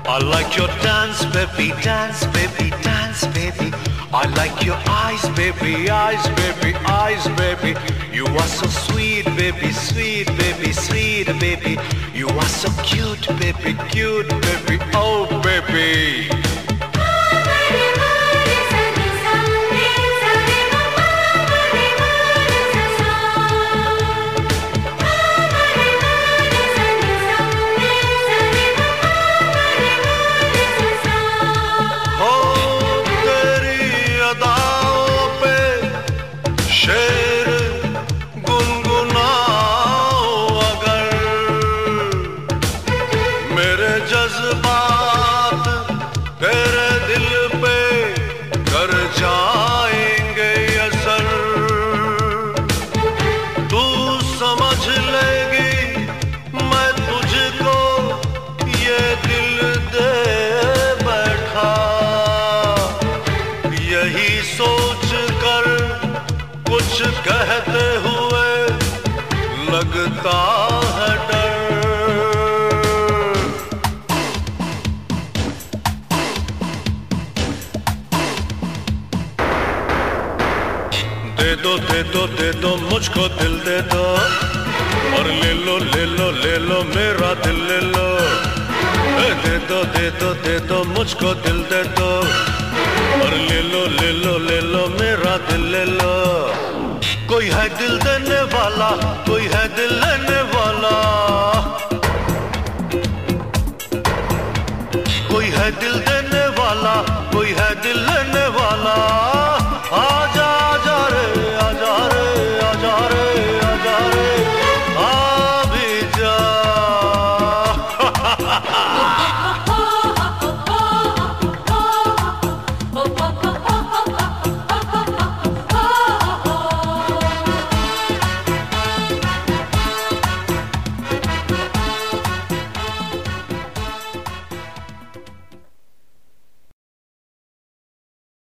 I like your dance, baby, dance, baby, dance, baby. I like your eyes, baby, eyes, baby, eyes, baby. You are so sweet, baby, sweet, baby, sweet, baby. You are so cute, baby, oh, baby. जज्बात तेरे दिल पे कर जाएंगे असर, तू समझ लेगी मैं तुझको ये दिल दे बैठा। यही सोच कर कुछ कहते हुए लगता है डर। दे दो दे दो दे दो मुझको दिल दे दो, और ले लो ले लो ले लो मेरा दिल ले लो। दे दो दे दो दे दो मुझको दिल दे दो, और ले लो ले लो ले लो मेरा दिल ले लो। कोई है दिल देने वाला, कोई है दिल लेने वाला, कोई है दिल देने वाला, कोई है दिल लेने वाला। आजा आजा रे, आजा रे, आजा रे, आजा रे, आ भी जा।